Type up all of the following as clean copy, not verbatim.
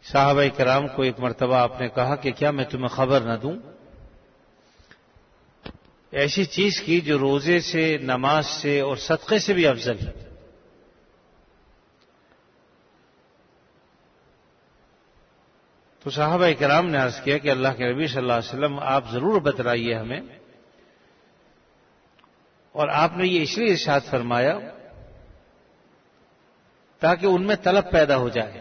صحابہ کرام کو ایک مرتبہ آپ نے کہا کہ کیا میں تمہیں خبر نہ دوں ایسی چیز کی جو روزے سے، نماز سے اور صدقے سے بھی افضل ہے؟ تو صحابہ کرام نے عرض کیا کہ اللہ کے نبی صلی اللہ علیہ وسلم آپ ضرور بتلائیے ہمیں، اور آپ نے یہ اس لیے ارشاد فرمایا تاکہ ان میں طلب پیدا ہو جائے،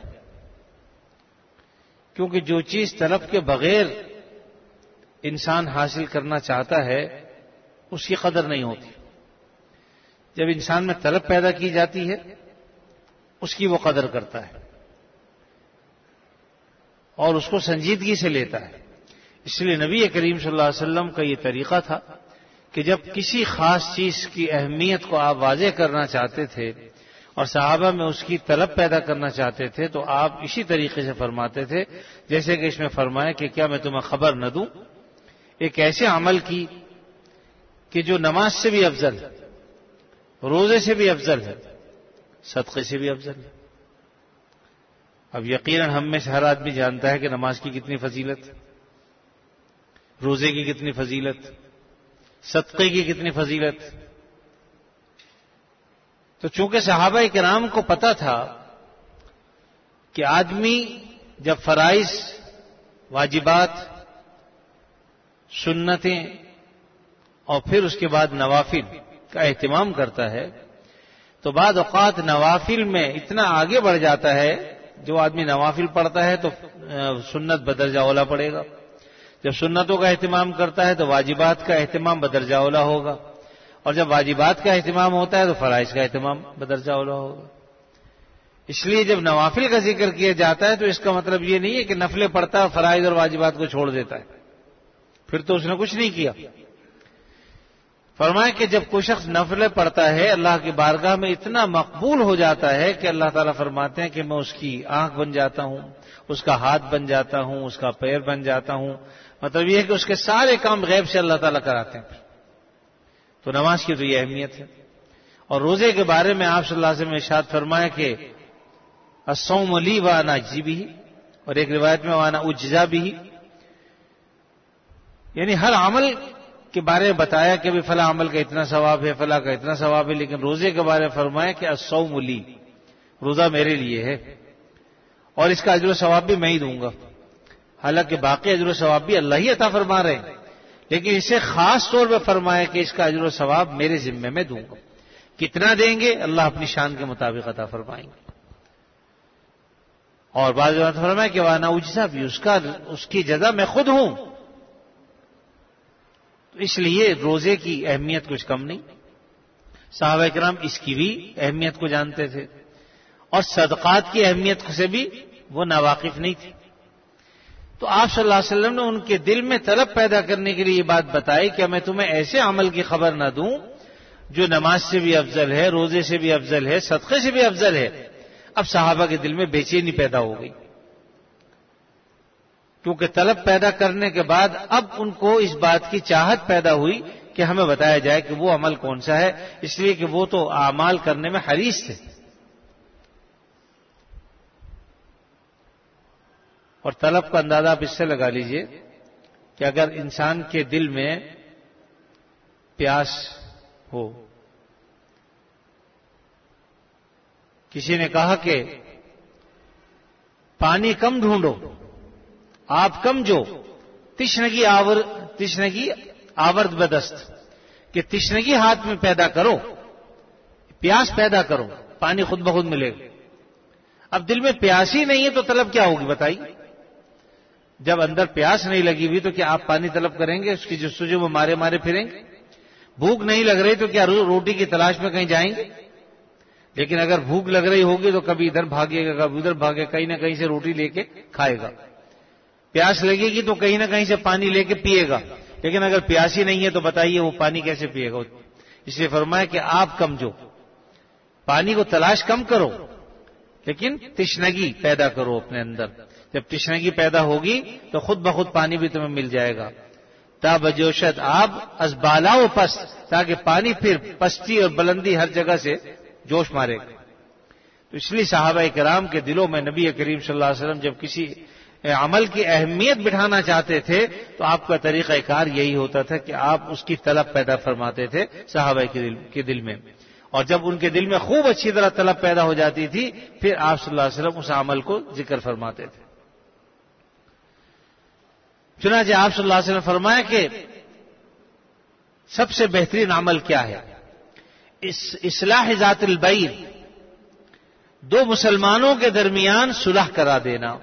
کیونکہ جو چیز طلب کے بغیر انسان حاصل کرنا چاہتا ہے اس کی قدر نہیں ہوتی، جب انسان میں طلب پیدا کی جاتی ہے اس کی وہ قدر کرتا ہے اور اس کو سنجیدگی سے لیتا ہے۔ اس لیے نبی کریم صلی اللہ علیہ وسلم کا یہ طریقہ تھا کہ جب کسی خاص چیز کی اہمیت کو آپ واضح کرنا چاہتے تھے اور صحابہ میں اس کی طلب پیدا کرنا چاہتے تھے تو آپ اسی طریقے سے فرماتے تھے، جیسے کہ اس میں فرمایا کہ کیا میں تمہیں خبر نہ دوں ایک ایسے عمل کی کہ جو نماز سے بھی افضل ہے، روزے سے بھی افضل ہے، صدقے سے بھی افضل ہے۔ اب یقیناً ہم میں سے ہر آدمی جانتا ہے کہ نماز کی کتنی فضیلت، روزے کی کتنی فضیلت، صدقے کی کتنی فضیلت۔ تو چونکہ صحابہ کرام کو پتا تھا کہ آدمی جب فرائض، واجبات، سنتیں اور پھر اس کے بعد نوافل کا اہتمام کرتا ہے تو بعض اوقات نوافل میں اتنا آگے بڑھ جاتا ہے، جو آدمی نوافل پڑھتا ہے تو سنت بدرجہ اولا پڑے گا، جب سنتوں کا اہتمام کرتا ہے تو واجبات کا اہتمام بدرجہ اولا ہوگا، اور جب واجبات کا اہتمام ہوتا ہے تو فرائض کا اہتمام بدرجہ اولا ہوگا۔ اس لیے جب نوافل کا ذکر کیا جاتا ہے تو اس کا مطلب یہ نہیں ہے کہ نفلیں پڑھتا ہے فرائض اور واجبات کو چھوڑ دیتا ہے، پھر تو اس نے کچھ نہیں کیا۔ فرمایا کہ جب کوئی شخص نفلیں پڑھتا ہے اللہ کی بارگاہ میں اتنا مقبول ہو جاتا ہے کہ اللہ تعالیٰ فرماتے ہیں کہ میں اس کی آنکھ بن جاتا ہوں، اس کا ہاتھ بن جاتا ہوں، اس کا پیر بن جاتا ہوں، مطلب یہ ہے کہ اس کے سارے کام غیب سے اللہ تعالیٰ کراتے ہیں۔ تو نماز کی تو یہ اہمیت ہے۔ اور روزے کے بارے میں آپ صلی اللہ علیہ وسلم نے ارشاد فرمایا کہ الصوم لی وانا اجزی بہ، اور ایک روایت میں وانا اجزا بہ، یعنی ہر عمل کے بارے میں بتایا کہ بھی فلاں عمل کا اتنا ثواب ہے، فلاں کا اتنا ثواب ہے، لیکن روزے کے بارے میں فرمایا کہ الصوم لی، روزہ میرے لیے ہے اور اس کا اجر و ثواب بھی میں ہی دوں گا۔ حالانکہ باقی اجر و ثواب بھی اللہ ہی عطا فرما رہے ہیں، لیکن اسے خاص طور پہ فرمایا کہ اس کا اجر و ثواب میرے ذمے میں دوں گا۔ کتنا دیں گے؟ اللہ اپنی شان کے مطابق عطا فرمائیں گے۔ اور بعض نے فرمایا کہ وانا اجزا بھی، اس کی جزا میں خود ہوں۔ تو اس لیے روزے کی اہمیت کچھ کم نہیں، صحابہ کرام اس کی بھی اہمیت کو جانتے تھے، اور صدقات کی اہمیت سے بھی وہ ناواقف نہیں تھے۔ تو آپ صلی اللہ علیہ وسلم نے ان کے دل میں طلب پیدا کرنے کے لیے یہ بات بتائی کہ میں تمہیں ایسے عمل کی خبر نہ دوں جو نماز سے بھی افضل ہے، روزے سے بھی افضل ہے، صدقے سے بھی افضل ہے۔ اب صحابہ کے دل میں بے چینی پیدا ہو گئی، کیونکہ طلب پیدا کرنے کے بعد اب ان کو اس بات کی چاہت پیدا ہوئی کہ ہمیں بتایا جائے کہ وہ عمل کون سا ہے، اس لیے کہ وہ تو اعمال کرنے میں حریص تھے۔ اور طلب کا اندازہ آپ اس سے لگا لیجئے کہ اگر انسان کے دل میں پیاس ہو، کسی نے کہا کہ پانی کم ڈھونڈو، آپ کم جو، تشنگی آورد بدست، کہ تشنگی ہاتھ میں پیدا کرو، پیاس پیدا کرو، پانی خود بخود ملے گا۔ اب دل میں پیاس ہی نہیں ہے تو طلب کیا ہوگی بتائیے؟ جب اندر پیاس نہیں لگی ہوئی تو کیا آپ پانی طلب کریں گے؟ اس کی جستجو میں مارے مارے پھریں گے؟ بھوک نہیں لگ رہی تو کیا روٹی کی تلاش میں کہیں جائیں گے؟ لیکن اگر بھوک لگ رہی ہوگی تو کبھی ادھر بھاگے گا، کبھی ادھر بھاگے، کہیں نہ کہیں سے روٹی لے کے کھائے گا۔ پیاس لگے گی تو کہیں نہ کہیں سے پانی لے کے پیے گا، لیکن اگر پیاس ہی نہیں ہے تو بتائیے وہ پانی کیسے پیے گا؟ اس لیے فرمایا کہ آپ کم جو، پانی کو تلاش کم کرو لیکن تشنگی پیدا کرو اپنے اندر۔ جب تشنگی پیدا ہوگی تو خود بخود پانی بھی تمہیں مل جائے گا۔ تا بجوشت آب از بالا و پست، تاکہ پانی پھر پستی اور بلندی ہر جگہ سے جوش مارے گا۔ تو اس لیے صحابہ کرام کے دلوں میں نبی کریم صلی اللہ علیہ وسلم جب کسی عمل کی اہمیت بٹھانا چاہتے تھے تو آپ کا طریقہ کار یہی ہوتا تھا کہ آپ اس کی طلب پیدا فرماتے تھے صحابہ کے دل میں، اور جب ان کے دل میں خوب اچھی طرح طلب پیدا ہو جاتی تھی پھر آپ صلی اللہ علیہ وسلم اس عمل کو ذکر فرماتے تھے۔ چنانچہ آپ صلی اللہ علیہ وسلم فرمایا کہ سب سے بہترین عمل کیا ہے؟ اصلاح ذات البین، دو مسلمانوں کے درمیان صلح کرا دینا۔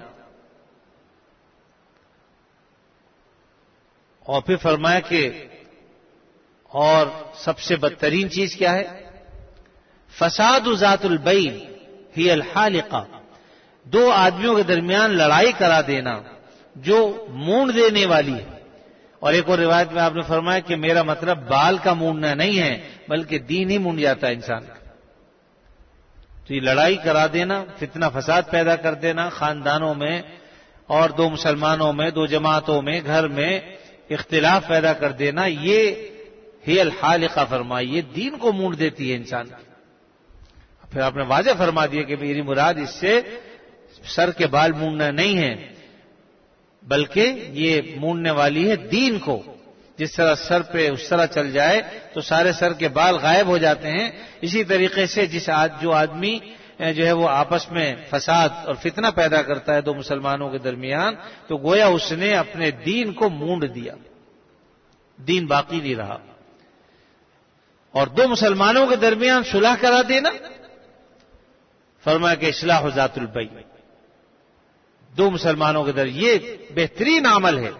اور پھر فرمایا کہ اور سب سے بدترین چیز کیا ہے؟ فساد ذات البین ہی الحالقہ، دو آدمیوں کے درمیان لڑائی کرا دینا جو مونڈ دینے والی ہے۔ اور ایک اور روایت میں آپ نے فرمایا کہ میرا مطلب بال کا مونڈنا نہیں ہے بلکہ دین ہی مونڈ جاتا ہے انسان کا۔ تو یہ لڑائی کرا دینا، فتنہ فساد پیدا کر دینا خاندانوں میں اور دو مسلمانوں میں، دو جماعتوں میں، گھر میں اختلاف پیدا کر دینا، یہ ہی الحالقہ فرمائی، یہ دین کو مونڈ دیتی ہے انسان کی۔ پھر آپ نے واضح فرما دیا کہ میری مراد اس سے سر کے بال مونڈنا نہیں ہے بلکہ یہ مونڈنے والی ہے دین کو۔ جس طرح سر پہ اس طرح چل جائے تو سارے سر کے بال غائب ہو جاتے ہیں، اسی طریقے سے جو آدمی جو ہے وہ آپس میں فساد اور فتنہ پیدا کرتا ہے دو مسلمانوں کے درمیان، تو گویا اس نے اپنے دین کو مونڈ دیا، دین باقی نہیں رہا۔ اور دو مسلمانوں کے درمیان صلح کرا دینا، فرمایا کہ اصلاح ذات البین، دو مسلمانوں کے درمیان یہ بہترین عمل ہے۔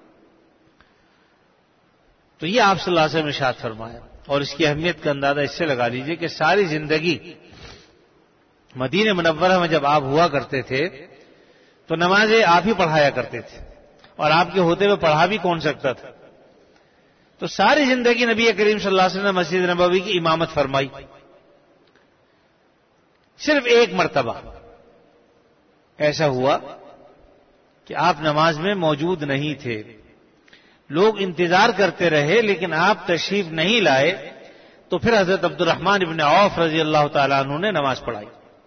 تو یہ آپ صلی اللہ علیہ وسلم نے ارشاد فرمایا، اور اس کی اہمیت کا اندازہ اس سے لگا لیجئے کہ ساری زندگی مدینہ منورہ میں جب آپ ہوا کرتے تھے تو نمازیں آپ ہی پڑھایا کرتے تھے، اور آپ کے ہوتے ہوئے پڑھا بھی کون سکتا تھا؟ تو ساری زندگی نبی کریم صلی اللہ علیہ وسلم نے مسجد نبوی کی امامت فرمائی، صرف ایک مرتبہ ایسا ہوا کہ آپ نماز میں موجود نہیں تھے، لوگ انتظار کرتے رہے لیکن آپ تشریف نہیں لائے، تو پھر حضرت عبد الرحمن ابن عوف رضی اللہ تعالیٰ عنہ نے نماز پڑھائی۔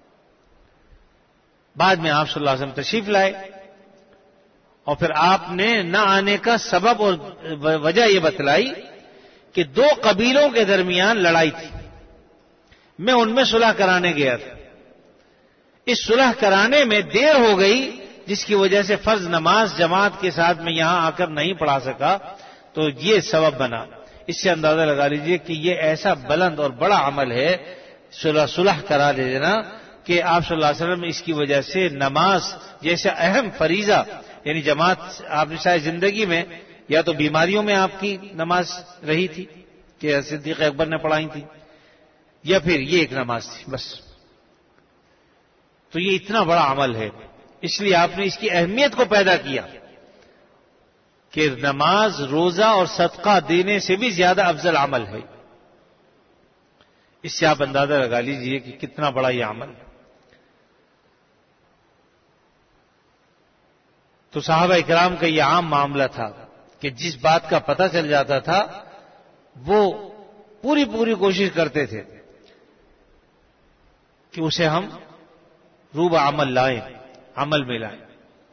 بعد میں آپ صلی اللہ علیہ وسلم تشریف لائے اور پھر آپ نے نہ آنے کا سبب اور وجہ یہ بتلائی کہ دو قبیلوں کے درمیان لڑائی تھی، میں ان میں صلح کرانے گیا تھا، اس صلح کرانے میں دیر ہو گئی جس کی وجہ سے فرض نماز جماعت کے ساتھ میں یہاں آ کر نہیں پڑھا سکا، تو یہ سبب بنا۔ اس سے اندازہ لگا لیجئے کہ یہ ایسا بلند اور بڑا عمل ہے صلح کرا دینا کہ آپ صلی اللہ علیہ وسلم اس کی وجہ سے نماز جیسا اہم فریضہ، یعنی جماعت آپ نے شاید زندگی میں یا تو بیماریوں میں آپ کی نماز رہی تھی کہ صدیق اکبر نے پڑھائی تھی، یا پھر یہ ایک نماز تھی بس۔ تو یہ اتنا بڑا عمل ہے، اس لیے آپ نے اس کی اہمیت کو پیدا کیا کہ نماز، روزہ اور صدقہ دینے سے بھی زیادہ افضل عمل ہے۔ اس سے آپ اندازہ لگا لیجئے کہ کتنا بڑا یہ عمل ہے۔ تو صحابہ اکرام کا یہ عام معاملہ تھا کہ جس بات کا پتہ چل جاتا تھا وہ پوری کوشش کرتے تھے کہ اسے ہم روب عمل لائیں، عمل میں لائیں۔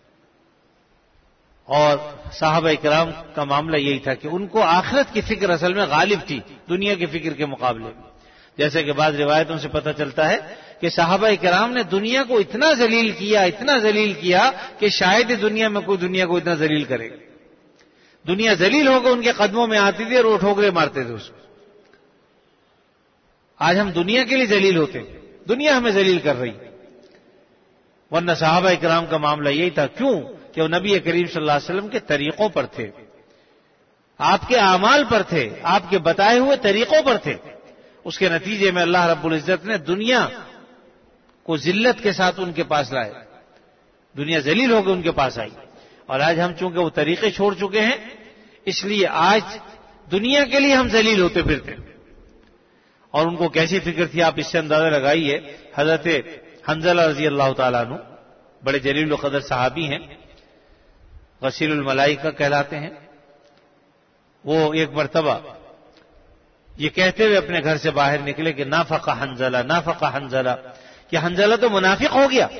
اور صحابہ اکرام کا معاملہ یہی تھا کہ ان کو آخرت کی فکر اصل میں غالب تھی دنیا کی فکر کے مقابلے میں، جیسے کہ بعض روایتوں سے پتہ چلتا ہے کہ صحابہ اکرام نے دنیا کو اتنا ذلیل کیا کہ شاید دنیا میں کوئی دنیا کو اتنا ذلیل کرے گا۔ دنیا ذلیل ہو کر ان کے قدموں میں آتی تھی اور وہ ٹھوکرے مارتے تھے اس کو۔ آج ہم دنیا کے لیے ذلیل ہوتے ہیں، دنیا ہمیں ذلیل کر رہی، ورنہ صحابہ اکرام کا معاملہ یہی تھا۔ کیوں؟ کہ وہ نبی کریم صلی اللہ علیہ وسلم کے طریقوں پر تھے، آپ کے اعمال پر تھے، آپ کے بتائے ہوئے طریقوں پر تھے۔ اس کے نتیجے میں اللہ رب العزت نے دنیا کو ذلت کے ساتھ ان کے پاس لائے، دنیا ذلیل ہو کے ان کے پاس آئی۔ اور آج ہم چونکہ وہ طریقے چھوڑ چکے ہیں، اس لیے آج دنیا کے لیے ہم ذلیل ہوتے پھرتے۔ اور ان کو کیسی فکر تھی آپ اس سے اندازہ لگائیے۔ حضرت حنظلہ رضی اللہ تعالیٰ عنہ بڑے جلیل القدر صحابی ہیں، غسیل الملائکہ کہلاتے ہیں۔ وہ ایک مرتبہ یہ کہتے ہوئے اپنے گھر سے باہر نکلے کہ نافق حنظلہ، کہ حنظلہ تو منافق ہو گیا.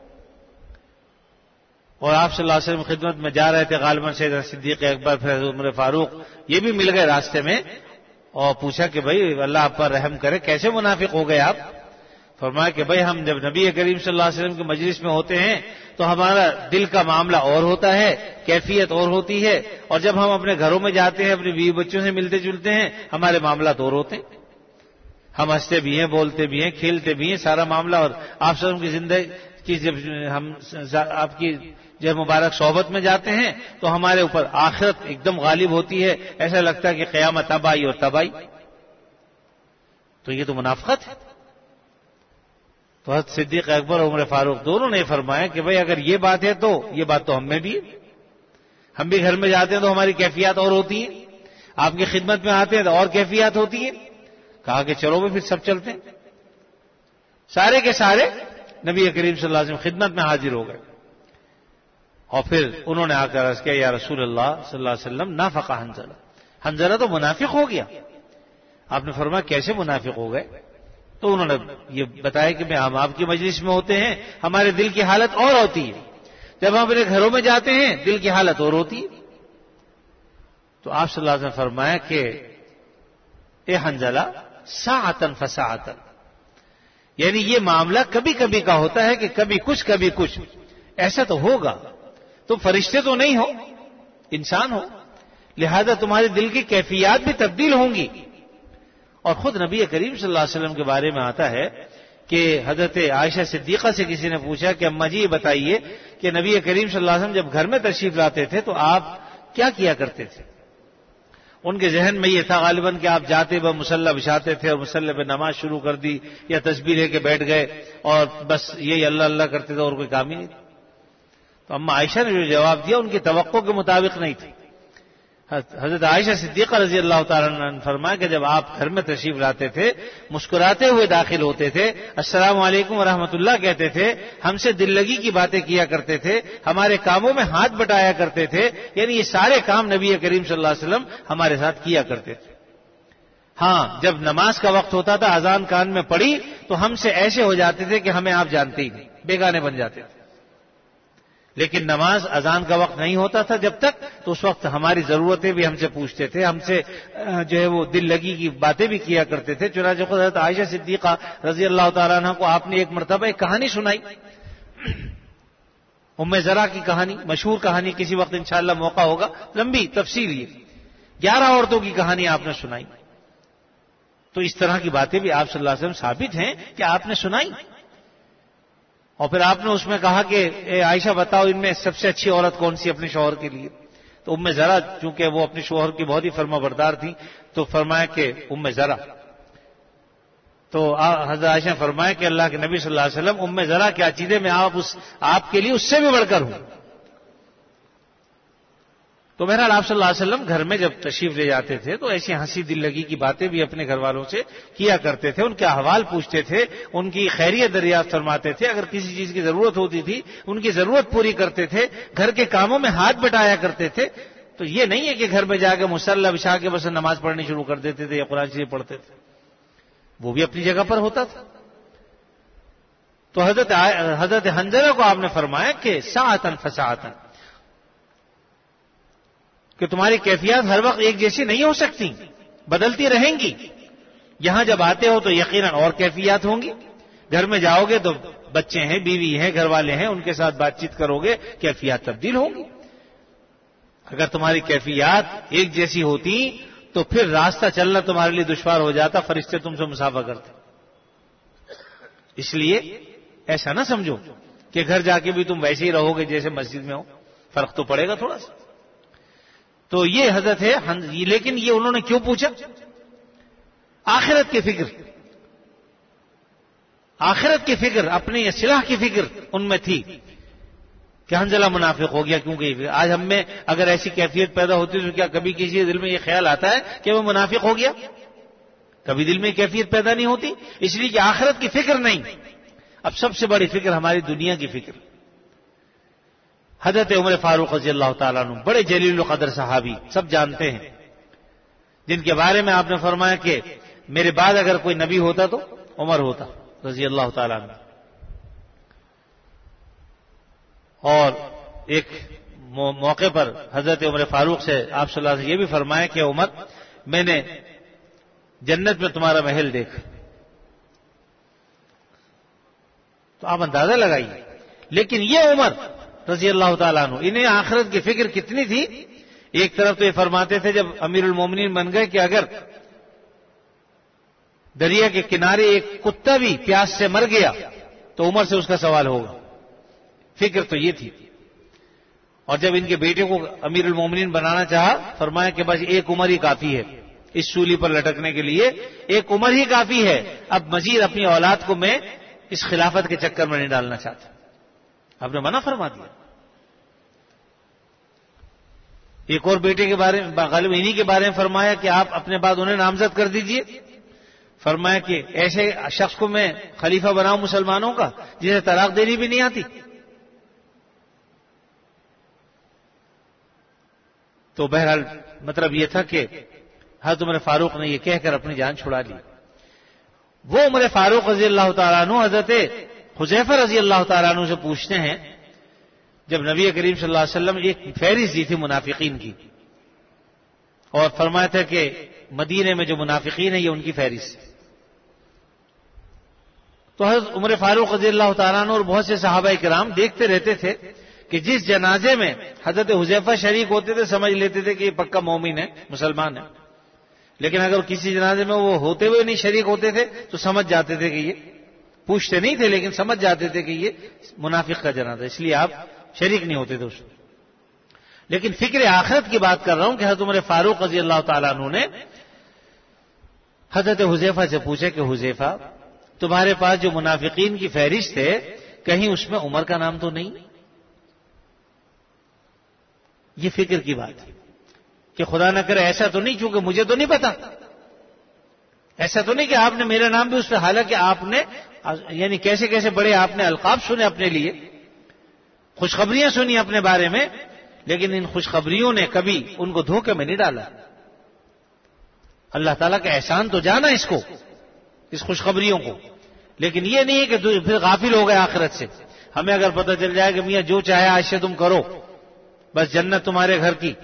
اور آپ صلی اللہ علیہ وسلم خدمت میں جا رہے تھے، غالباً سیدنا صدیق اکبر پھر حضرت عمر فاروق یہ بھی مل گئے راستے میں، اور پوچھا کہ بھائی اللہ آپ پر رحم کرے، کیسے منافق ہو گئے آپ؟ فرمایا کہ بھائی ہم جب نبی کریم صلی اللہ علیہ وسلم کی مجلس میں ہوتے ہیں تو ہمارا دل کا معاملہ اور ہوتا ہے، کیفیت اور ہوتی ہے، اور جب ہم اپنے گھروں میں جاتے ہیں، اپنی بیوی بچوں سے ملتے جلتے ہیں، ہمارے معاملات اور ہوتے ہیں، ہم ہنستے بھی ہیں، بولتے بھی ہیں، کھیلتے بھی ہیں، سارا معاملہ. اور آپ صلی اللہ علیہ وسلم کی زندگی کی جب ہم آپ کی جب مبارک صحبت میں جاتے ہیں تو ہمارے اوپر آخرت ایک دم غالب ہوتی ہے، ایسا لگتا ہے کہ قیامت اب آئی اور تب آئی. تو یہ تو منافقت ہے. تو حضرت صدیق اکبر اور عمر فاروق دونوں نے فرمایا کہ بھئی اگر یہ بات ہے تو یہ بات تو ہم میں بھی ہے، ہم بھی گھر میں جاتے ہیں تو ہماری کیفیات اور ہوتی ہے، آپ کی خدمت میں آتے ہیں تو اور کیفیات ہوتی ہے. کہا کہ چلو بھی پھر سب چلتے ہیں. سارے کے سارے نبی کریم صلی اللہ علیہ وسلم خدمت میں حاضر ہو گئے، اور پھر انہوں نے آ کر عرض کیا یا رسول اللہ صلی اللہ علیہ وسلم نافق حنظلہ، حنظلہ تو منافق ہو گیا. آپ نے فرمایا کیسے منافق ہو گئے؟ تو انہوں نے یہ بتایا کہ ہم آپ کی مجلس میں ہوتے ہیں، ہمارے دل کی حالت اور ہوتی ہے، جب ہم اپنے گھروں میں جاتے ہیں دل کی حالت اور ہوتی ہے. تو آپ صلی اللہ علیہ وسلم فرمایا کہ اے حنظلہ ساعتن فساعتن، یعنی یہ معاملہ کبھی کبھی کا ہوتا ہے کہ کبھی کچھ ایسا تو ہوگا. تم فرشتے تو نہیں ہو، انسان ہو، لہذا تمہارے دل کی کیفیات بھی تبدیل ہوں گی. اور خود نبی کریم صلی اللہ علیہ وسلم کے بارے میں آتا ہے کہ حضرت عائشہ صدیقہ سے کسی نے پوچھا کہ اماں جی یہ بتائیے کہ نبی کریم صلی اللہ علیہ وسلم جب گھر میں تشریف لاتے تھے تو آپ کیا کیا کرتے تھے؟ ان کے ذہن میں یہ تھا غالباً کہ آپ جاتے وہ مصلی بچھاتے تھے اور مصلی پہ نماز شروع کر دی یا تسبیح لے کے بیٹھ گئے اور بس یہی اللہ اللہ کرتے تھے اور کوئی کام ہی نہیں تھا. تو اما عائشہ نے جو جواب دیا ان کی توقع کے مطابق نہیں تھی. حضرت عائشہ صدیقہ رضی اللہ تعالیٰ عنہ نے فرمایا کہ جب آپ گھر میں تشریف لاتے تھے مسکراتے ہوئے داخل ہوتے تھے، السلام علیکم ورحمۃ اللہ کہتے تھے، ہم سے دل لگی کی باتیں کیا کرتے تھے، ہمارے کاموں میں ہاتھ بٹایا کرتے تھے، یعنی یہ سارے کام نبی کریم صلی اللہ علیہ وسلم ہمارے ساتھ کیا کرتے تھے. ہاں جب نماز کا وقت ہوتا تھا، اذان کان میں پڑی تو ہم سے ایسے ہو جاتے تھے کہ ہمیں آپ جانتے ہی نہیں، بیگانے بن جاتے تھے. لیکن نماز اذان کا وقت نہیں ہوتا تھا جب تک، تو اس وقت ہماری ضرورتیں بھی ہم سے پوچھتے تھے، ہم سے جو ہے وہ دل لگی کی باتیں بھی کیا کرتے تھے. چنانچہ خود حضرت عائشہ صدیقہ رضی اللہ تعالیٰ عنہ کو آپ نے ایک مرتبہ ایک کہانی سنائی، ام زرع کی کہانی، مشہور کہانی، کسی وقت انشاءاللہ موقع ہوگا، لمبی تفصیل یہ 11 عورتوں کی کہانی آپ نے سنائی. تو اس طرح کی باتیں بھی آپ صلی اللہ علیہ وسلم ثابت ہیں کہ آپ نے سنائی. اور پھر آپ نے اس میں کہا کہ اے عائشہ بتاؤ ان میں سب سے اچھی عورت کون سی اپنے شوہر کے لیے؟ تو ام زرع چونکہ وہ اپنے شوہر کی بہت ہی فرما بردار تھی تو فرمایا کہ ام زرع. تو حضرت عائشہ نے فرمایا کہ اللہ کے نبی صلی اللہ علیہ وسلم ام زرع کے عقیدے میں آپ کے لیے اس سے بھی بڑھ کر ہوں. تو بہرحال آپ صلی اللہ علیہ وسلم گھر میں جب تشریف لے جاتے تھے تو ایسی ہنسی دل لگی کی باتیں بھی اپنے گھر والوں سے کیا کرتے تھے، ان کے احوال پوچھتے تھے، ان کی خیریت دریافت فرماتے تھے، اگر کسی چیز کی ضرورت ہوتی تھی ان کی ضرورت پوری کرتے تھے، گھر کے کاموں میں ہاتھ بٹایا کرتے تھے. تو یہ نہیں ہے کہ گھر میں جا کے مصلی بچھا کے بس نماز پڑھنی شروع کر دیتے تھے یا قرآن شریف پڑھتے تھے، وہ بھی اپنی جگہ پر ہوتا تھا. تو حضرت حنظلہ کو آپ نے فرمایا کہ ساعتن فساعتن، کہ تمہاری کیفیات ہر وقت ایک جیسی نہیں ہو سکتی، بدلتی رہیں گی. یہاں جب آتے ہو تو یقیناً اور کیفیات ہوں گی، گھر میں جاؤ گے تو بچے ہیں، بیوی ہیں، گھر والے ہیں، ان کے ساتھ بات چیت کرو گے، کیفیات تبدیل ہوں گی. اگر تمہاری کیفیات ایک جیسی ہوتی تو پھر راستہ چلنا تمہارے لیے دشوار ہو جاتا، فرشتے تم سے مسافہ کرتے. اس لیے ایسا نہ سمجھو کہ گھر جا کے بھی تم ویسے ہی رہو گے جیسے مسجد میں ہو، فرق تو پڑے گا تھوڑا سا. تو یہ حضرت ہے. لیکن یہ انہوں نے کیوں پوچھا؟ آخرت کی فکر، آخرت کی فکر، اپنی اصلاح کی فکر ان میں تھی کہ حنظلہ منافق ہو گیا. کیونکہ آج ہم میں اگر ایسی کیفیت پیدا ہوتی تو کیا کبھی کسی کے دل میں یہ خیال آتا ہے کہ وہ منافق ہو گیا؟ کبھی دل میں کیفیت پیدا نہیں ہوتی، اس لیے کہ آخرت کی فکر نہیں. اب سب سے بڑی فکر ہماری دنیا کی فکر. حضرت عمر فاروق رضی اللہ تعالیٰ عنہ بڑے جلیل القدر صحابی، سب جانتے ہیں، جن کے بارے میں آپ نے فرمایا کہ میرے بعد اگر کوئی نبی ہوتا تو عمر ہوتا رضی اللہ تعالیٰ عنہ. اور ایک موقع پر حضرت عمر فاروق سے آپ صلی اللہ علیہ وسلم یہ بھی فرمایا کہ عمر میں نے جنت میں تمہارا محل دیکھا. تو آپ اندازہ لگائیے. لیکن یہ عمر رضی اللہ تعالیٰ عنہ انہیں آخرت کی فکر کتنی تھی. ایک طرف تو یہ فرماتے تھے جب امیر المومنین بن گئے کہ اگر دریا کے کنارے ایک کتا بھی پیاس سے مر گیا تو عمر سے اس کا سوال ہوگا. فکر تو یہ تھی. اور جب ان کے بیٹے کو امیر المومنین بنانا چاہا فرمایا کہ بس ایک عمر ہی کافی ہے اس سولی پر لٹکنے کے لیے, ایک عمر ہی کافی ہے. اب مزید اپنی اولاد کو میں اس خلافت کے چکر میں نہیں ڈالنا چاہتا. آپ نے منع فرما دیا. ایک اور بیٹے کے بارے میں غالب انہی کے بارے میں فرمایا کہ آپ اپنے بعد انہیں نامزد کر دیجئے. فرمایا کہ ایسے شخص کو میں خلیفہ بناؤں مسلمانوں کا جسے طلاق دینی بھی نہیں آتی. تو بہرحال مطلب یہ تھا کہ حضرت عمر فاروق نے یہ کہہ کر اپنی جان چھڑا لی. وہ عمر فاروق رضی اللہ تعالیٰ عنہ حضرت حذیفہ رضی اللہ تعالیٰ عنہ سے پوچھتے ہیں جب نبی کریم صلی اللہ علیہ وسلم ایک فہرست دی تھی منافقین کی اور فرمایا تھا کہ مدینے میں جو منافقین ہیں یہ ان کی فہرست ہے. تو حضرت عمر فاروق رضی اللہ تعالیٰ عنہ اور بہت سے صحابہ کرام دیکھتے رہتے تھے کہ جس جنازے میں حضرت حذیفہ شریک ہوتے تھے سمجھ لیتے تھے کہ یہ پکا مومن ہے, مسلمان ہے. لیکن اگر کسی جنازے میں وہ ہوتے ہوئے نہیں شریک ہوتے تھے تو سمجھ جاتے تھے کہ یہ, پوچھتے نہیں تھے لیکن سمجھ جاتے تھے کہ یہ منافق کا جنازہ, اس لیے آپ شریک نہیں ہوتے تھے اس میں. لیکن فکر آخرت کی بات کر رہا ہوں کہ حضرت عمر فاروق رضی اللہ تعالیٰ عنہ نے حضرت حذیفہ سے پوچھا کہ حذیفہ تمہارے پاس جو منافقین کی فہرست ہے کہیں اس میں عمر کا نام تو نہیں؟ یہ فکر کی بات ہے کہ خدا نہ کرے ایسا تو نہیں, چونکہ مجھے تو نہیں پتا, ایسا تو نہیں کہ آپ نے میرا نام بھی اس پہ, حالانکہ آپ نے یعنی کیسے کیسے بڑے آپ نے القاب سنے اپنے لیے, خوشخبریاں سنی اپنے بارے میں, لیکن ان خوشخبریوں نے کبھی ان کو دھوکے میں نہیں ڈالا. اللہ تعالیٰ کا احسان تو جانا اس کو, اس خوشخبریوں کو, لیکن یہ نہیں ہے کہ پھر غافل ہو گئے آخرت سے. ہمیں اگر پتہ چل جائے کہ میاں جو چاہے آج سے تم کرو, بس جنت تمہارے گھر کی,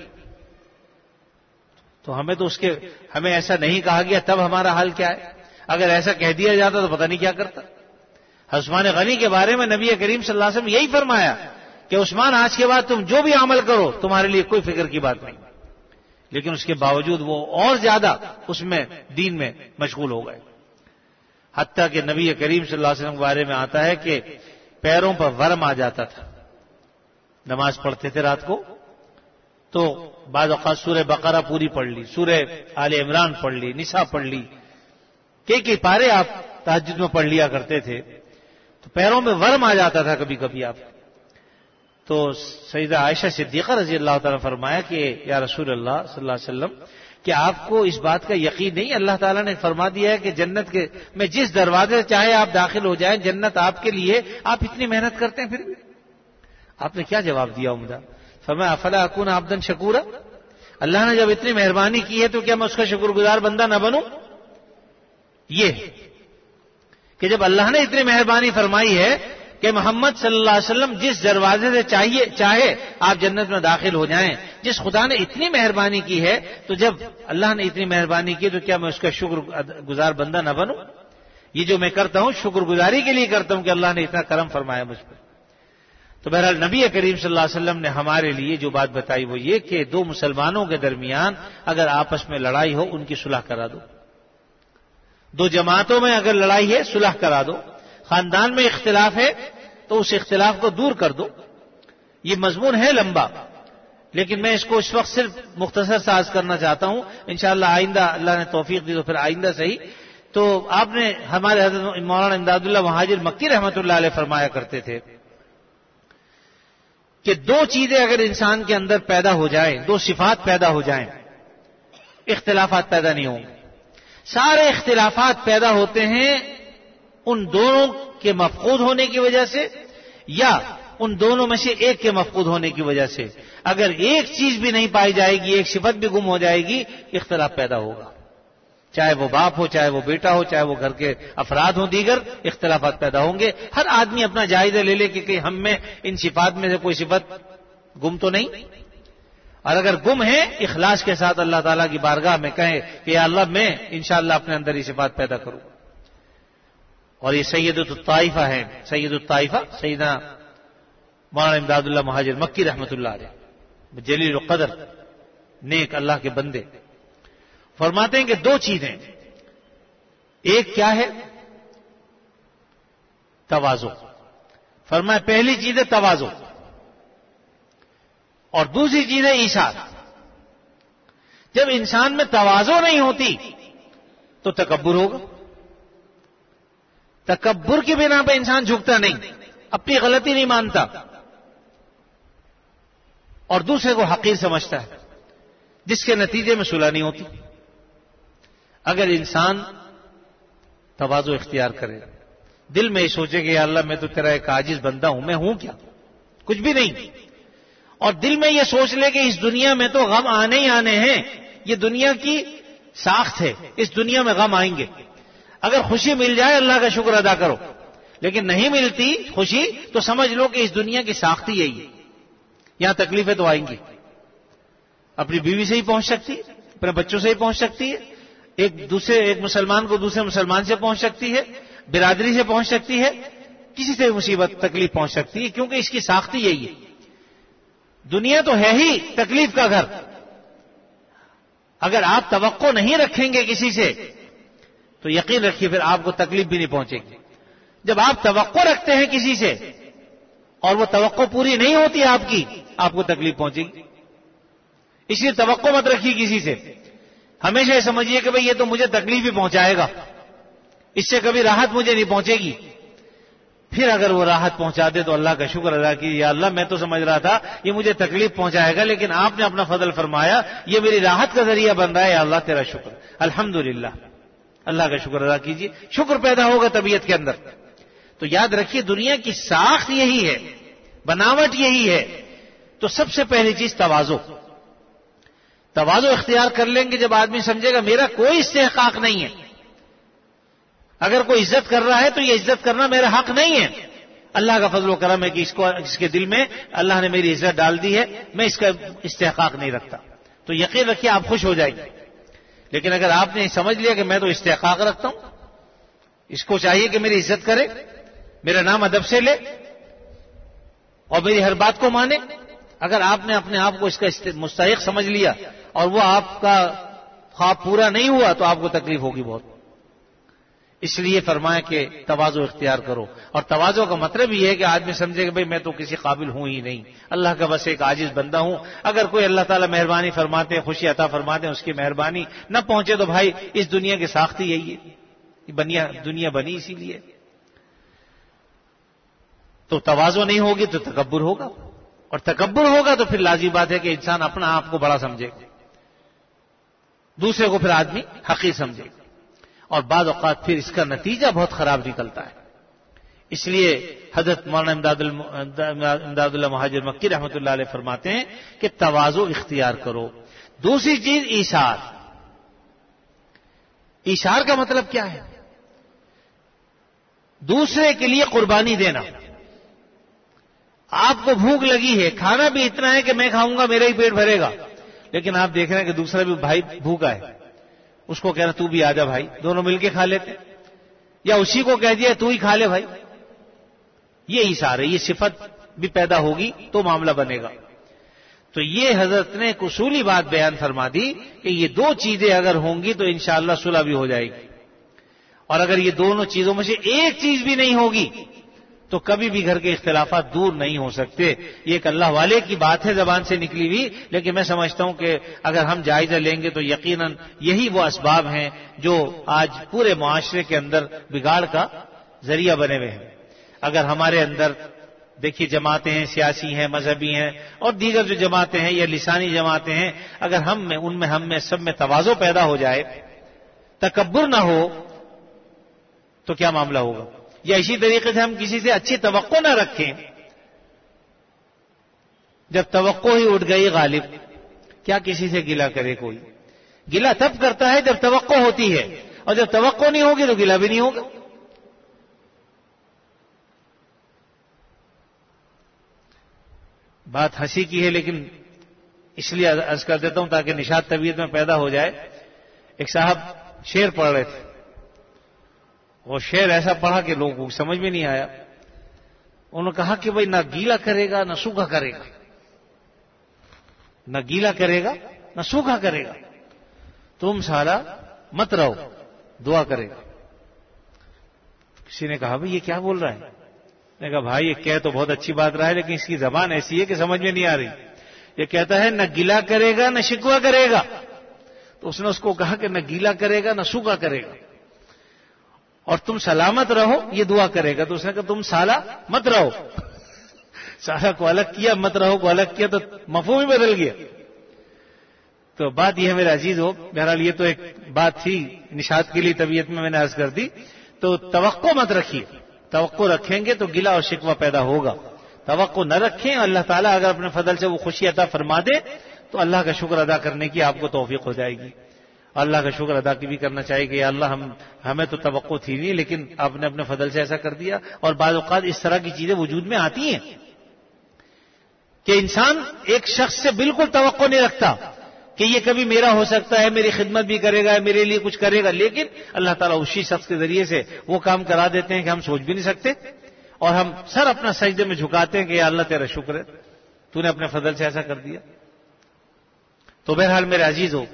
تو ہمیں ایسا نہیں کہا گیا, تب ہمارا حال کیا ہے؟ اگر ایسا کہہ دیا جاتا تو پتہ نہیں کیا کرتا. عثمان غنی کے بارے میں نبی کریم صلی اللہ علیہ وسلم یہی فرمایا کہ عثمان آج کے بعد تم جو بھی عمل کرو تمہارے لیے کوئی فکر کی بات نہیں. لیکن اس کے باوجود وہ اور زیادہ اس میں دین میں مشغول ہو گئے, حتیٰ کہ نبی کریم صلی اللہ علیہ وسلم کے بارے میں آتا ہے کہ پیروں پر ورم آ جاتا تھا. نماز پڑھتے تھے رات کو تو بعض اوقات سورہ بقرہ پوری پڑھ لی, سورہ آل عمران پڑھ لی, نساء پڑھ لی, کئی پارے آپ تہجد میں پڑھ لیا کرتے تھے, تو پیروں میں ورم آ جاتا تھا کبھی کبھی آپ. تو سیدہ عائشہ صدیقہ رضی اللہ تعالیٰ فرمایا کہ یا رسول اللہ صلی اللہ علیہ وسلم کہ آپ کو اس بات کا یقین نہیں, اللہ تعالیٰ نے فرما دیا ہے کہ جنت کے میں جس دروازے چاہے آپ داخل ہو جائیں جنت آپ کے لیے, آپ اتنی محنت کرتے ہیں پھر بھی. آپ نے کیا جواب دیا عمدہ؟ فرمایا افلا اکون عبدا شکورا, اللہ نے جب اتنی مہربانی کی ہے تو کیا میں اس کا شکر گزار بندہ نہ بنوں؟ یہ کہ جب اللہ نے اتنی مہربانی فرمائی ہے کہ محمد صلی اللہ علیہ وسلم جس دروازے سے چاہے آپ جنت میں داخل ہو جائیں, جس خدا نے اتنی مہربانی کی ہے, تو جب اللہ نے اتنی مہربانی کی تو کیا میں اس کا شکر گزار بندہ نہ بنوں؟ یہ جو میں کرتا ہوں شکر گزاری کے لیے کرتا ہوں کہ اللہ نے اتنا کرم فرمایا مجھ پر. تو بہرحال نبی کریم صلی اللہ علیہ وسلم نے ہمارے لیے جو بات بتائی وہ یہ کہ دو مسلمانوں کے درمیان اگر آپس میں لڑائی ہو ان کی صلح کرا دو, دو جماعتوں میں اگر لڑائی ہے صلح کرا دو, خاندان میں اختلاف ہے تو اس اختلاف کو دور کر دو. یہ مضمون ہے لمبا, لیکن میں اس کو اس وقت صرف مختصر سا عرض کرنا چاہتا ہوں. انشاءاللہ آئندہ اللہ نے توفیق دی تو پھر آئندہ صحیح. تو آپ نے ہمارے حضرت مولانا امداد اللہ مہاجر مکی رحمۃ اللہ علیہ فرمایا کرتے تھے کہ دو چیزیں اگر انسان کے اندر پیدا ہو جائیں, دو صفات پیدا ہو جائیں, اختلافات پیدا نہیں ہوں گے. سارے اختلافات پیدا ہوتے ہیں ان دونوں کے مفقود ہونے کی وجہ سے یا ان دونوں میں سے ایک کے مفقود ہونے کی وجہ سے. اگر ایک چیز بھی نہیں پائی جائے گی, ایک صفت بھی گم ہو جائے گی, اختلاف پیدا ہوگا. چاہے وہ باپ ہو، چاہے وہ بیٹا ہو، چاہے وہ گھر کے افراد ہوں، دیگر اختلافات پیدا ہوں گے. ہر آدمی اپنا جائزہ لے لے کہ ہم میں ان صفات میں سے کوئی صفت گم تو نہیں، اور اگر گم ہے اخلاص کے ساتھ اللہ تعالیٰ کی بارگاہ میں کہیں کہ یا اللہ میں انشاءاللہ اپنے اندر یہ صفات پیدا کروں. اور یہ سید الطائفہ ہے، سید الطائفہ سیدنا مولانا امداد اللہ مہاجر مکی رحمۃ اللہ علیہ، جلیل القدر نیک اللہ کے بندے، فرماتے ہیں کہ دو چیزیں، ایک کیا ہے؟ تواضع. فرمایا پہلی چیز ہے تواضع، اور دوسری چیز ہے ایثار. جب انسان میں تواضع نہیں ہوتی تو تکبر ہوگا. تکبر کی بنا پہ انسان جھکتا نہیں، اپنی غلطی نہیں مانتا اور دوسرے کو حقیر سمجھتا ہے، جس کے نتیجے میں صلح نہیں ہوتی. اگر انسان تواضع اختیار کرے، دل میں یہ سوچے کہ یا اللہ میں تو تیرا ایک عاجز بندہ ہوں، میں ہوں کیا؟ کچھ بھی نہیں. اور دل میں یہ سوچ لے کہ اس دنیا میں تو غم آنے ہی آنے ہیں، یہ دنیا کی ساخت ہے، اس دنیا میں غم آئیں گے. اگر خوشی مل جائے اللہ کا شکر ادا کرو، لیکن نہیں ملتی خوشی تو سمجھ لو کہ اس دنیا کی ساخت ہی یہی ہے، یہاں تکلیفیں تو آئیں گی. اپنی بیوی سے ہی پہنچ سکتی ہے، اپنے بچوں سے ہی پہنچ سکتی ہے، ایک مسلمان کو دوسرے مسلمان سے پہنچ سکتی ہے، برادری سے پہنچ سکتی ہے، کسی سے مصیبت تکلیف پہنچ سکتی ہے، کیونکہ اس کی ساخت ہی یہی ہے. دنیا تو ہے ہی تکلیف کا گھر. اگر آپ توقع نہیں رکھیں گے کسی سے تو یقین رکھیے پھر آپ کو تکلیف بھی نہیں پہنچے گی. جب آپ توقع رکھتے ہیں کسی سے اور وہ توقع پوری نہیں ہوتی آپ کی، آپ کو تکلیف پہنچے گی. اس لیے توقع مت رکھیے کسی سے. ہمیشہ یہ سمجھیے کہ بھئی یہ تو مجھے تکلیف ہی پہنچائے گا، اس سے کبھی راحت مجھے نہیں پہنچے گی. پھر اگر وہ راحت پہنچا دے تو اللہ کا شکر ادا کیجیے، یا اللہ میں تو سمجھ رہا تھا یہ مجھے تکلیف پہنچائے گا، لیکن آپ نے اپنا فضل فرمایا، یہ میری راحت کا ذریعہ بن رہا ہے، یا اللہ تیرا شکر، الحمدللہ. اللہ کا شکر ادا کیجیے، شکر پیدا ہوگا طبیعت کے اندر. تو یاد رکھیے دنیا کی ساخت یہی ہے، بناوٹ یہی ہے. تو سب سے پہلی چیز تواضع. تواضع اختیار کر لیں گے جب آدمی سمجھے گا میرا کوئی استحقاق نہیں ہے. اگر کوئی عزت کر رہا ہے تو یہ عزت کرنا میرا حق نہیں ہے، اللہ کا فضل و کرم ہے کہ اس کے دل میں اللہ نے میری عزت ڈال دی ہے، میں اس کا استحقاق نہیں رکھتا. تو یقین رکھیے آپ خوش ہو جائیں گے. لیکن اگر آپ نے سمجھ لیا کہ میں تو استحقاق رکھتا ہوں، اس کو چاہیے کہ میری عزت کرے، میرا نام ادب سے لے اور میری ہر بات کو مانے، اگر آپ نے اپنے آپ کو اس کا مستحق سمجھ لیا اور وہ آپ کا خواب پورا نہیں ہوا تو آپ کو تکلیف ہوگی بہت. اس لیے فرمایا کہ تواضع اختیار کرو. اور تواضع کا مطلب یہ ہے کہ آدمی سمجھے کہ بھئی میں تو کسی قابل ہوں ہی نہیں، اللہ کا بس ایک عاجز بندہ ہوں. اگر کوئی اللہ تعالیٰ مہربانی فرماتے ہیں، خوشی عطا فرماتے ہیں، اس کی مہربانی نہ پہنچے تو بھائی اس دنیا کی ساخت ہی یہی ہے، دنیا بنی اسی لیے. تو تواضع نہیں ہوگی تو تکبر ہوگا، اور تکبر ہوگا تو پھر لازمی بات ہے کہ انسان اپنا آپ کو بڑا سمجھے، دوسرے کو پھر آدمی حقیر سمجھے، اور بعض اوقات پھر اس کا نتیجہ بہت خراب نکلتا ہے. اس لیے حضرت مولانا امداد اللہ مہاجر مکی رحمۃ اللہ علیہ فرماتے ہیں کہ تواضع اختیار کرو. دوسری چیز ایثار. ایثار کا مطلب کیا ہے؟ دوسرے کے لیے قربانی دینا. آپ کو بھوک لگی ہے، کھانا بھی اتنا ہے کہ میں کھاؤں گا میرا ہی پیٹ بھرے گا، لیکن آپ دیکھ رہے ہیں کہ دوسرا بھی بھائی بھوکا ہے، اس کو کہنا تو بھی آ جا بھائی، دونوں مل کے کھا لیتے. یا اسی کو کہہ دیا تو ہی کھا لے بھائی. یہ ایثار ہے، یہ صفت بھی پیدا ہوگی تو معاملہ بنے گا. تو یہ حضرت نے ایک اصولی بات بیان فرما دی کہ یہ دو چیزیں اگر ہوں گی تو انشاءاللہ صلح بھی ہو جائے گی. اور اگر یہ دونوں چیزوں میں سے ایک چیز بھی نہیں ہوگی تو کبھی بھی گھر کے اختلافات دور نہیں ہو سکتے. یہ ایک اللہ والے کی بات ہے زبان سے نکلی ہوئی، لیکن میں سمجھتا ہوں کہ اگر ہم جائزہ لیں گے تو یقیناً یہی وہ اسباب ہیں جو آج پورے معاشرے کے اندر بگاڑ کا ذریعہ بنے ہوئے ہیں. اگر ہمارے اندر دیکھیے جماعتیں ہیں، سیاسی ہیں، مذہبی ہیں، اور دیگر جو جماعتیں ہیں یا لسانی جماعتیں ہیں، اگر ہم میں سب میں تواضع پیدا ہو جائے، تکبر نہ ہو تو کیا معاملہ ہوگا؟ یا اسی طریقے سے ہم کسی سے اچھی توقع نہ رکھیں، جب توقع ہی اٹھ گئی غالب، کیا کسی سے گلہ کرے کوئی؟ گلہ تب کرتا ہے جب توقع ہوتی ہے، اور جب توقع نہیں ہوگی تو گلہ بھی نہیں ہوگا۔ بات ہنسی کی ہے لیکن اس لیے عرض کر دیتا ہوں تاکہ نشاط طبیعت میں پیدا ہو جائے۔ ایک صاحب شعر پڑھ رہے تھے، وہ شعر ایسا پڑھا کہ لوگوں کو سمجھ میں نہیں آیا۔ انہوں نے کہا کہ بھائی نہ گیلا کرے گا نہ سوکھا کرے گا، نہ گیلا کرے گا نہ سوکھا کرے گا، تم سارا مت رہو، دعا کرے گا۔ کسی نے کہا بھائی یہ کیا بول رہا ہے؟ میں نے کہا بھائی یہ کہہ تو بہت اچھی بات رہا ہے لیکن اس کی زبان ایسی ہے کہ سمجھ میں نہیں آ رہی۔ یہ کہتا ہے نہ گیلا کرے گا نہ شکوہ کرے گا، تو اس نے اس کو کہا کہ نہ گیلا کرے گا نہ سوکھا کرے گا، اور تم سلامت رہو یہ دعا کرے گا۔ تو اس نے کہا تم سالہ مت رہو، سالہ کو الگ کیا، مت رہو کو الگ کیا، تو مفہوم ہی بدل گیا۔ تو بات یہ ہے میرے عزیز ہو، بہرحال یہ تو ایک بات تھی نشاط کے لیے طبیعت میں نے عرض کر دی۔ تو توقع مت رکھیے، توقع رکھیں گے تو گلہ اور شکوہ پیدا ہوگا۔ توقع نہ رکھیں، اللہ تعالیٰ اگر اپنے فضل سے وہ خوشی عطا فرما دے تو اللہ کا شکر ادا کرنے کی آپ کو توفیق ہو جائے گی۔ اللہ کا شکر ادا بھی کرنا چاہیے کہ یا اللہ ہمیں تو توقع تھی نہیں لیکن آپ نے اپنے فضل سے ایسا کر دیا۔ اور بعض اوقات اس طرح کی چیزیں وجود میں آتی ہیں کہ انسان ایک شخص سے بالکل توقع نہیں رکھتا کہ یہ کبھی میرا ہو سکتا ہے، میری خدمت بھی کرے گا، میرے لیے کچھ کرے گا، لیکن اللہ تعالیٰ اسی شخص کے ذریعے سے وہ کام کرا دیتے ہیں کہ ہم سوچ بھی نہیں سکتے، اور ہم سر اپنا سجدے میں جھکاتے ہیں کہ یا اللہ تیرا شکر ہے، تو نے اپنے فضل سے ایسا کر دیا۔ تو بہرحال میرے عزیزو،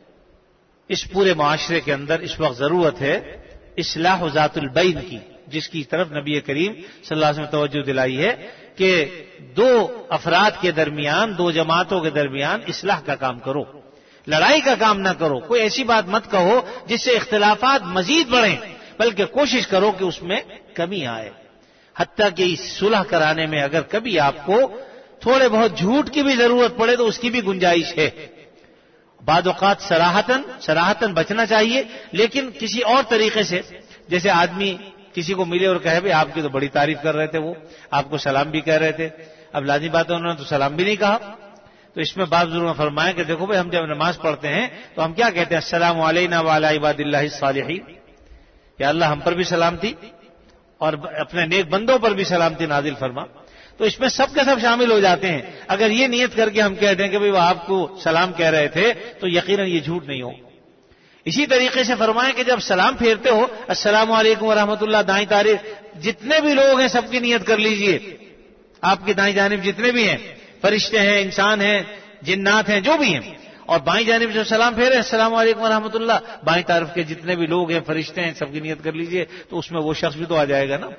اس پورے معاشرے کے اندر اس وقت ضرورت ہے اصلاح ذات البین کی، جس کی طرف نبی کریم صلی اللہ علیہ وسلم توجہ دلائی ہے کہ دو افراد کے درمیان، دو جماعتوں کے درمیان اصلاح کا کام کرو، لڑائی کا کام نہ کرو، کوئی ایسی بات مت کہو جس سے اختلافات مزید بڑھیں، بلکہ کوشش کرو کہ اس میں کمی آئے۔ حتیٰ کہ اس صلح کرانے میں اگر کبھی آپ کو تھوڑے بہت جھوٹ کی بھی ضرورت پڑے تو اس کی بھی گنجائش ہے۔ بعض اوقات صراحتاً بچنا چاہیے، لیکن کسی اور طریقے سے، جیسے آدمی کسی کو ملے اور کہے بھائی آپ کی تو بڑی تعریف کر رہے تھے، وہ آپ کو سلام بھی کہہ رہے تھے، اب لازمی بات ہے انہوں نے تو سلام بھی نہیں کہا، تو اس میں بعض بزرگوں نے فرمایا کہ دیکھو بھائی ہم جب نماز پڑھتے ہیں تو ہم کیا کہتے ہیں؟ السلام علینا وعلی عباد اللہ الصالحین، یا اللہ ہم پر بھی سلامتی اور اپنے نیک بندوں پر بھی سلامتی نازل فرما۔ تو اس میں سب کے سب شامل ہو جاتے ہیں۔ اگر یہ نیت کر کے ہم کہہ دیں کہ بھئی وہ آپ کو سلام کہہ رہے تھے تو یقیناً یہ جھوٹ نہیں ہو۔ اسی طریقے سے فرمائیں کہ جب سلام پھیرتے ہو السلام علیکم ورحمۃ اللہ، دائیں طرف جتنے بھی لوگ ہیں سب کی نیت کر لیجئے، آپ کی دائیں جانب جتنے بھی ہیں، فرشتے ہیں، انسان ہیں، جنات ہیں، جو بھی ہیں، اور بائیں جانب جو سلام پھیرے السلام علیکم ورحمۃ اللہ، بائیں طرف کے جتنے بھی لوگ ہیں، فرشتے ہیں، سب کی نیت کر لیجئے، تو اس میں وہ شخص بھی تو آ جائے گا نا۔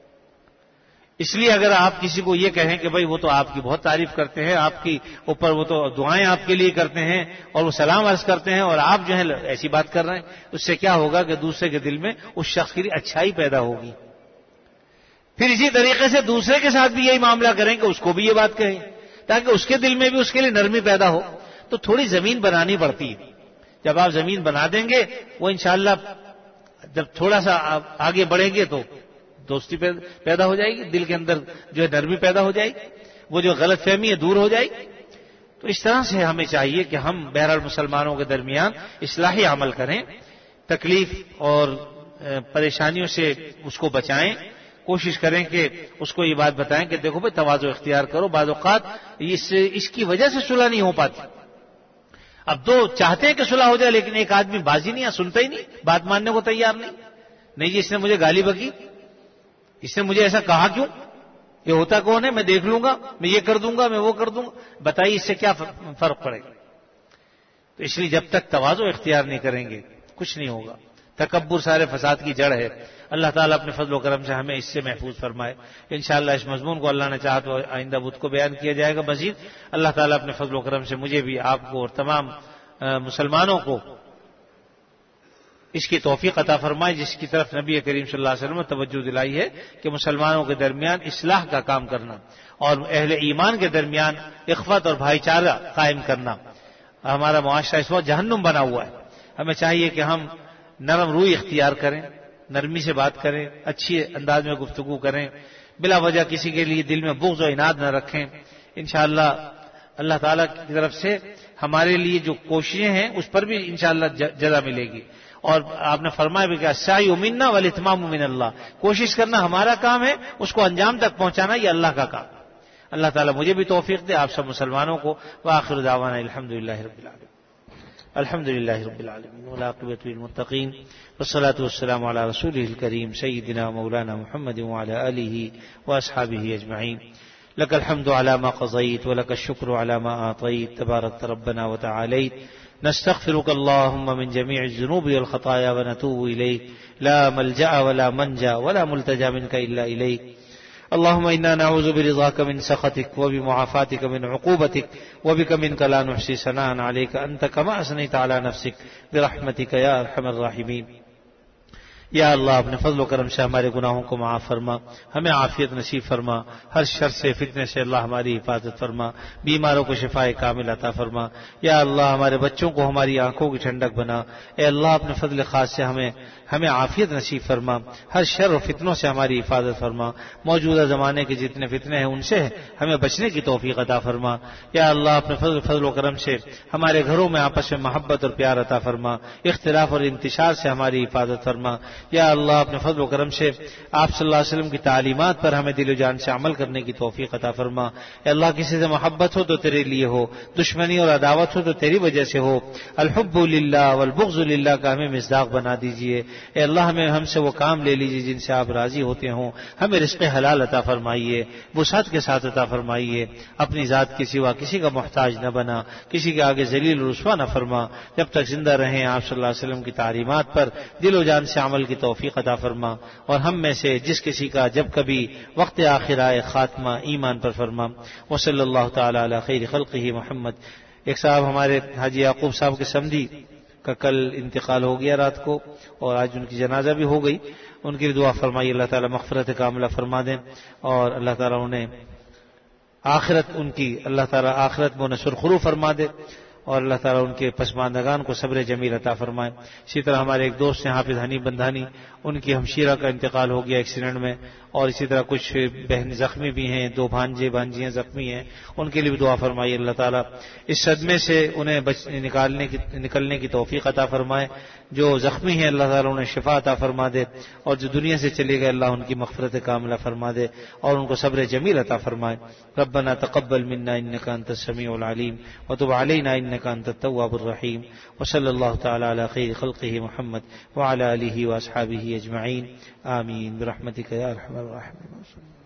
اس لیے اگر آپ کسی کو یہ کہیں کہ بھئی وہ تو آپ کی بہت تعریف کرتے ہیں، آپ کی اوپر وہ تو دعائیں آپ کے لیے کرتے ہیں اور وہ سلام عرض کرتے ہیں، اور آپ جو ہے ایسی بات کر رہے ہیں، اس سے کیا ہوگا کہ دوسرے کے دل میں اس شخص کے لیے اچھائی پیدا ہوگی۔ پھر اسی طریقے سے دوسرے کے ساتھ بھی یہی معاملہ کریں کہ اس کو بھی یہ بات کہیں، تاکہ اس کے دل میں بھی اس کے لیے نرمی پیدا ہو۔ تو تھوڑی زمین بنانی پڑتی ہے، جب آپ زمین بنا دیں گے وہ انشاءاللہ جب تھوڑا سا آگے بڑھیں گے تو دوستی پیدا ہو جائے گی، دل کے اندر جو ہے نرمی پیدا ہو جائے گی، وہ جو غلط فہمی ہے دور ہو جائے گی۔ تو اس طرح سے ہمیں چاہیے کہ ہم بہرحال مسلمانوں کے درمیان اصلاحی عمل کریں، تکلیف اور پریشانیوں سے اس کو بچائیں، کوشش کریں کہ اس کو یہ بات بتائیں کہ دیکھو بھائی تواضع اختیار کرو۔ بعض اوقات اس کی وجہ سے صلح نہیں ہو پاتی۔ اب دو چاہتے ہیں کہ صلح ہو جائے لیکن ایک آدمی بازی نہیں، سنتا ہی نہیں، بات ماننے کو تیار نہیں جی اس نے مجھے گالی بکی، اس نے مجھے ایسا کہا کیوں، یہ ہوتا کون ہے، میں دیکھ لوں گا، میں یہ کر دوں گا، میں وہ کر دوں گا، بتائیے اس سے کیا فرق پڑے گا۔ تو اس لیے جب تک تواضع اختیار نہیں کریں گے کچھ نہیں ہوگا۔ تکبر سارے فساد کی جڑ ہے۔ اللہ تعالیٰ اپنے فضل و کرم سے ہمیں اس سے محفوظ فرمائے۔ انشاءاللہ اس مضمون کو اللہ نے چاہا تو آئندہ بدھ کو بیان کیا جائے گا مزید۔ اللہ تعالیٰ اپنے فضل و کرم سے مجھے بھی، آپ کو اور تمام مسلمانوں کو اس کی توفیق عطا فرمائے جس کی طرف نبی کریم صلی اللہ علیہ وسلم نے توجہ دلائی ہے کہ مسلمانوں کے درمیان اصلاح کا کام کرنا اور اہل ایمان کے درمیان اخوت اور بھائی چارہ قائم کرنا۔ ہمارا معاشرہ اس وقت جہنم بنا ہوا ہے، ہمیں چاہیے کہ ہم نرم روی اختیار کریں، نرمی سے بات کریں، اچھی انداز میں گفتگو کریں، بلا وجہ کسی کے لیے دل میں بغض و عناد نہ رکھیں۔ انشاءاللہ اللہ تعالیٰ کی طرف سے ہمارے لیے جو کوششیں ہیں اس پر بھی انشاءاللہ جزا ملے گی. اور آپ نے فرمایا بھی کہ السعی منا والاتمام من اللہ، کوشش کرنا ہمارا کام ہے، اس کو انجام تک پہنچانا یہ اللہ کا کام. اللہ تعالیٰ مجھے بھی توفیق دے، آپ سب مسلمانوں کو. وآخر دعوانا الحمدللہ رب العالمین. الحمدللہ رب العالمین والعاقبۃ للمتقین والصلاة والسلام علی رسولہ الکریم سیدنا مولانا محمد وعلی آلہ واصحابہ اجمعین. لك الحمد على ما قضيت ولك الشكر على ما أعطيت تبارك ربنا وتعاليت. نستغفرك اللهم من جميع الذنوب والخطايا ونتوب إليك لا ملجأ ولا منجا ولا ملتجا منك إلا إليك. اللهم إنا نعوذ برضاك من سخطك وبمعافاتك من عقوبتك وبك منك لا نحصي ثناء عليك أنت كما أثنيت على نفسك برحمتك يا أرحم الراحمين. یا اللہ اپنے فضل و کرم سے ہمارے گناہوں کو معاف فرما، ہمیں عافیت نصیب فرما، ہر شر سے فتنے سے اللہ ہماری حفاظت فرما، بیماروں کو شفائے کامل عطا فرما. یا اللہ ہمارے بچوں کو ہماری آنکھوں کی ٹھنڈک بنا. اے اللہ اپنے فضل خاص سے ہمیں عافیت نصیب فرما، ہر شر و فتنوں سے ہماری حفاظت فرما. موجودہ زمانے کے جتنے فتنے ہیں ان سے ہمیں بچنے کی توفیق عطا فرما. یا اللہ اپنے فضل و کرم سے ہمارے گھروں میں آپس میں محبت اور پیار عطا فرما، اختلاف اور انتشار سے ہماری حفاظت فرما. یا اللہ اپنے فضل و کرم سے آپ صلی اللہ علیہ وسلم کی تعلیمات پر ہمیں دل و جان سے عمل کرنے کی توفیق عطا فرما. اے اللہ کسی سے محبت ہو تو تیرے لیے ہو، دشمنی اور عداوت ہو تو تیری وجہ سے ہو. الحب للہ والبغض للہ کا ہمیں مصداق بنا دیجئے. اے اللہ ہم سے وہ کام لے لیجئے جن سے آپ راضی ہوتے ہوں. ہمیں رزق حلال عطا فرمائیے، وسعت کے ساتھ عطا فرمائیے. اپنی ذات کے سوا کسی کا محتاج نہ بنا، کسی کے آگے ذلیل و رسوا نہ فرما. جب تک زندہ رہیں آپ صلی اللہ علیہ وسلم کی تعلیمات پر دل و جان سے عمل کی توفیق عطا فرما. اور ہم میں سے جس کسی کا جب کبھی وقت آخر آئے خاتمہ ایمان پر فرما. وصلی اللہ تعالی علی خیر خلقہ محمد. ایک صاحب ہمارے حاجی یعقوب صاحب کے سمدھی کا کل انتقال ہو گیا رات کو، اور آج ان کی جنازہ بھی ہو گئی. ان کی دعا فرمائیے اللہ تعالیٰ مغفرت کاملہ فرما دیں، اور اللہ تعالیٰ انہیں آخرت اللہ تعالیٰ آخرت میں انہیں سرخرو فرما دے، اور اللہ تعالیٰ ان کے پسماندگان کو صبر جمیل عطا فرمائے. اسی طرح ہمارے ایک دوست ہیں حافظ حنیف بندھانی، ان کی ہمشیرہ کا انتقال ہو گیا ایکسیڈنٹ میں. اور اسی طرح کچھ بہن زخمی بھی ہیں، 2 بھانجیاں زخمی ہیں، ان کے لیے بھی دعا فرمائیے اللہ تعالیٰ اس صدمے سے انہیں نکلنے کی توفیق عطا فرمائے. جو زخمی ہیں اللہ تعالیٰ انہیں شفا عطا فرما دے، اور جو دنیا سے چلے گئے اللہ ان کی مغفرت کاملہ فرما دے اور ان کو صبر جمیل عطا فرمائے. ربنا تقبل منا انك انت السميع العليم وتب علينا انك انت التواب الرحيم. وصلى الله تعالى على خير خلقه محمد وعلى آله واصحابه اجمعين. آمين برحمتك يا ارحم الراحمين.